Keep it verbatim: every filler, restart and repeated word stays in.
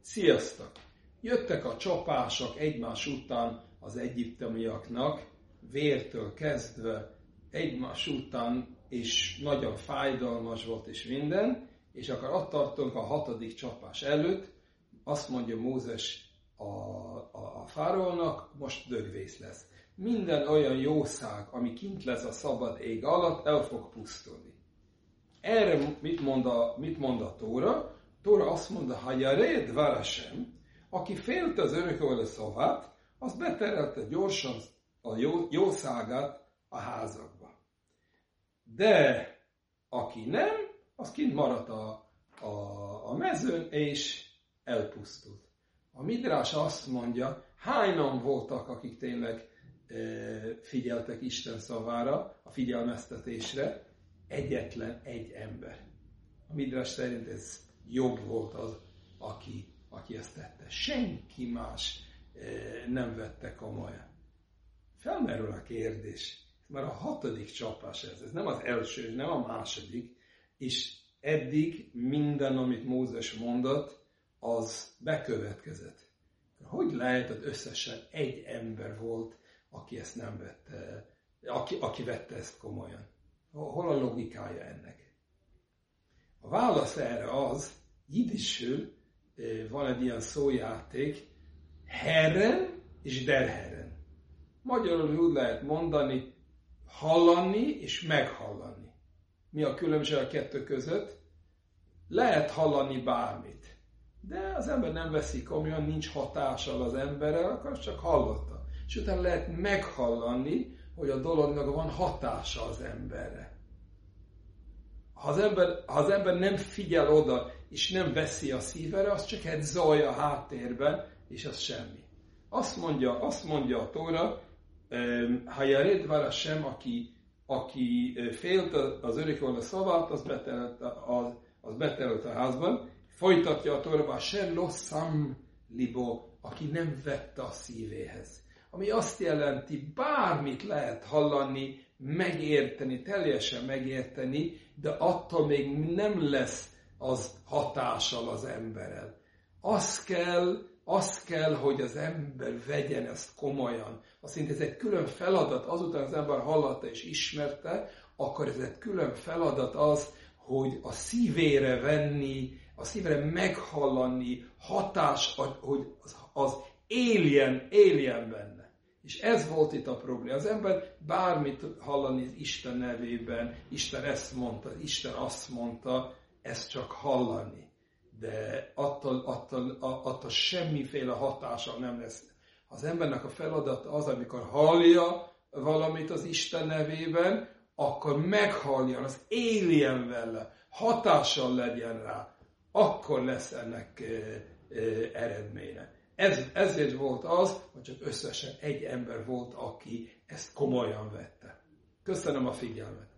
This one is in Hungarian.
Sziasztok! Jöttek a csapások egymás után az egyiptomiaknak, vértől kezdve egymás után, és nagyon fájdalmas volt és minden, és akkor ott tartunk a hatodik csapás előtt, azt mondja Mózes a, a, a fáraónak, most dögvész lesz. Minden olyan jószág, ami kint lesz a szabad ég alatt, el fog pusztulni. Erre mit mond a, mit mond a Tóra? Tóra azt mondta, ha jared varasem, aki félte az örökkévaló szavát, az beterelte gyorsan a jó, jószágát a házakba. De aki nem, az kint maradt a, a, a mezőn, és elpusztult. A Midrás azt mondja, hányan voltak, akik tényleg e, figyeltek Isten szavára, a figyelmeztetésre, egyetlen egy ember. A Midrás szerint ez jobb volt az, aki, aki ezt tette. Senki más e, nem vette komolyan. Felmerül a kérdés, mert a hatodik csapás ez, ez nem az első, nem a második, és eddig minden, amit Mózes mondott, az bekövetkezett. Hogy lehet, hogy összesen egy ember volt, aki ezt nem vette, aki, aki vette ezt komolyan? Hol a logikája ennek? A válasz erre az, jiddisül van egy ilyen szójáték, herren és der herren. Magyarul úgy lehet mondani, hallani és meghallani. Mi a különbség a kettő között? Lehet hallani bármit, de az ember nem veszi komolyan, nincs hatással az emberrel, akkor csak hallotta. És utána lehet meghallani, hogy a dolognak van hatása az emberre. Ha az ember, ha az ember nem figyel oda, és nem veszi a szívere, az csak egy zaj a háttérben, és az semmi. Azt mondja, azt mondja a Tóra, ha jared varasem, aki, aki félt az örökkévaló szavát, az beterelt, az, az beterelt a házban. Folytatja a Tóra, se losszam libo, aki nem vette a szívéhez. Ami azt jelenti, bármit lehet hallani, megérteni, teljesen megérteni, de attól még nem lesz az hatással az emberrel. Az kell, az kell, hogy az ember vegyen ezt komolyan. Azt mondja, ez egy külön feladat, azután az ember hallotta és ismerte, akkor ez egy külön feladat az, hogy a szívére venni, a szívére meghallani, hatás, hogy az, az éljen, éljen benne. És ez volt itt a probléma. Az ember bármit hallani Isten nevében, Isten ezt mondta, Isten azt mondta, ezt csak hallani. De attól, attól, attól semmiféle hatása nem lesz. Az embernek a feladata az, amikor hallja valamit az Isten nevében, akkor meghalljon, az éljen vele, hatással legyen rá, akkor lesz ennek e, e, eredménye. Ez, ezért volt az, hogy csak összesen egy ember volt, aki ezt komolyan vette. Köszönöm a figyelmet!